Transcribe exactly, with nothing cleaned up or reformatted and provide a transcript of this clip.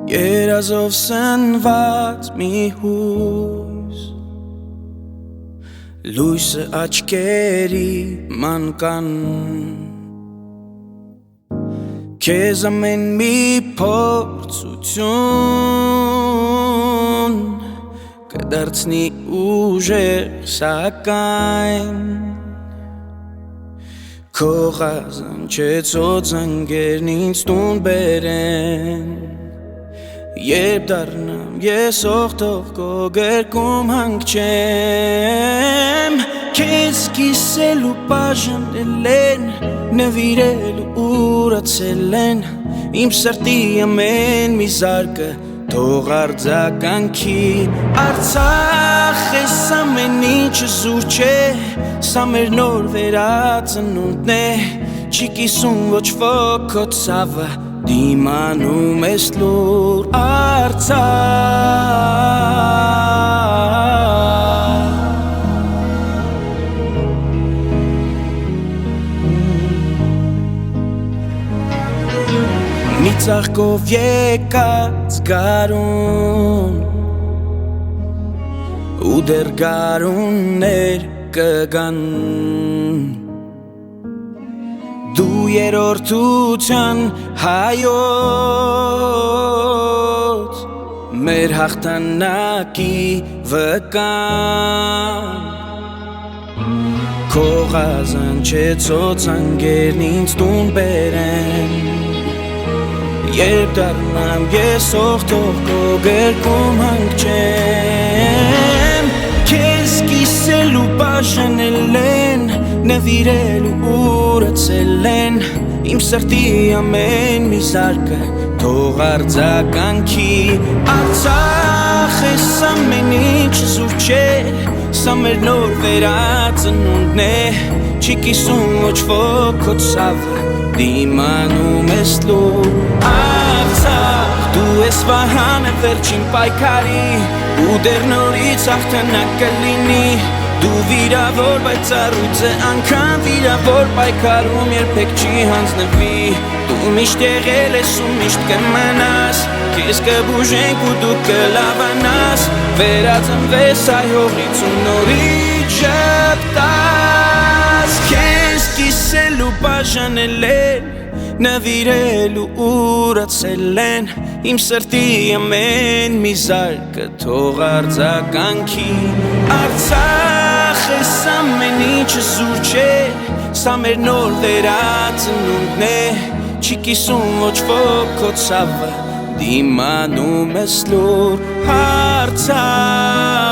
Երազով սնված մի հույս, լույսը աչքերի մանկան, քեզ ամեն մի փորձություն կդարձնի ուժեղ սակայն քո ղազանչեցող անգերն ինձ տուն բերեն Երբ դառնամ ես օգտող քո գրկում հանգչեմ Քեզ կիսելու բաժանել են նվիրելու ուրացել են Իմ սրտի ամեն մի զարկը թող արձագանքի Արցախ ես ամեն ինչը զուր չէ Սա մեր նոր վերածնունդն է Չի կիսում ոչ ոք քո ցավը Դիմանում ես լուր Արցախ Մի ծաղկով եկած գարուն Ու դեռ գարուններ կգան Դու երորդության հայոց Մեր հաղթանակի վկան Քո ղազանչեցող անգերն ինձ տուն բերեն Երբ դառնամ ես օգտող քո գրկում հանգչեմ Քեզ կիսելու բաժանել են նվիրելու ուրացել են Իմ սրտի ամեն մի զարկը թող արձագանքի Արցախ ես ամեն ինչը զուր չէ Սա մեր նոր վերածնունդն է Չի կիսում ոչ ոք քո ցավը Դիմանում ես լուր Արցախ դու ես վահանը վերջին պայքարի Ու դեռ նորից հաղթանակ կլինի Դու վիրավոր բայց առույցը անգամ վիրավոր պայքարում երբեք չի հանձնվի Դու միշտ եղել ես ու միշտ կմնաս Քեզ կբուժենք ու դու կլավանաս Վերածնվես այ հողից ու նորից ժպտաս Քեզ կիսելու բաժանել են Նվիրելու ուրացել են Իմ սրտի ամեն մի զարկը թող արձագանքի Արցախ ես ամեն ինչը զուր չէ Սա մեր նոր վերածնունդն է Չի կիսում ոչ ոք քո ցավը Դիմանում ես լուր Արցախ